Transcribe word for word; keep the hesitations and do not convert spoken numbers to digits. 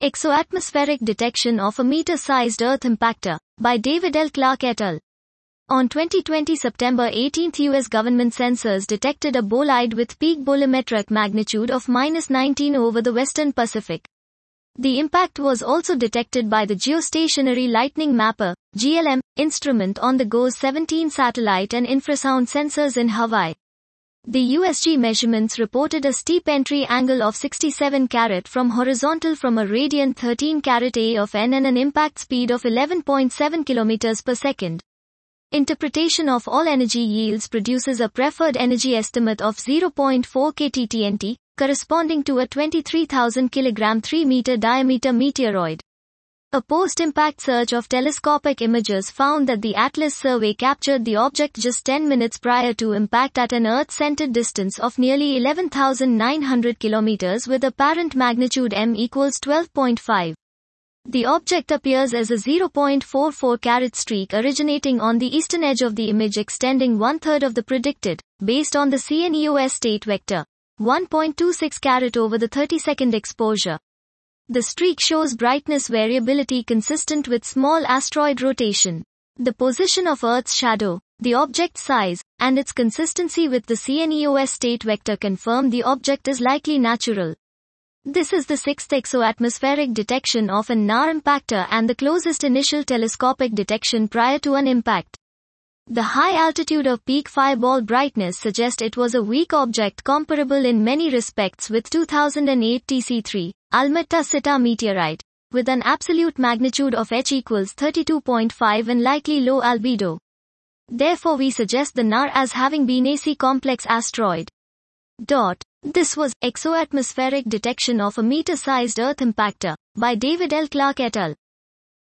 Exoatmospheric Detection of a Meter-Sized Earth Impactor, by David L. Clark et al. On twenty twenty September eighteenth U S government sensors detected a bolide with peak bolometric magnitude of minus nineteen over the western Pacific. The impact was also detected by the Geostationary Lightning Mapper, G L M, instrument on the GOES seventeen satellite and infrasound sensors in Hawaii. The U S G measurements reported a steep entry angle of sixty-seven carat from horizontal from a radiant thirteen carat A of N and an impact speed of eleven point seven kilometers per second. Interpretation of all energy yields produces a preferred energy estimate of zero point four kilotons T N T, corresponding to a twenty-three thousand kilogram three meter diameter meteoroid. A post-impact search of telescopic images found that the ATLAS survey captured the object just ten minutes prior to impact at an Earth-centered distance of nearly eleven thousand nine hundred kilometers with apparent magnitude M equals twelve point five. The object appears as a zero point four four carat streak originating on the eastern edge of the image extending one-third of the predicted, based on the CNEOS state vector, one point two six carat over the thirty second exposure. The streak shows brightness variability consistent with small asteroid rotation. The position of Earth's shadow, the object's size, and its consistency with the CNEOS state vector confirm the object is likely natural. This is the sixth exoatmospheric detection of an N A R impactor and the closest initial telescopic detection prior to an impact. The high altitude of peak fireball brightness suggests it was a weak object comparable in many respects with two thousand eight T C three, Almetta Città meteorite, with an absolute magnitude of H equals thirty-two point five and likely low albedo. Therefore we suggest the N A R as having been a C-complex asteroid. Dot. This was Exoatmospheric Detection of a Meter-Sized Earth Impactor, by David L. Clark et al.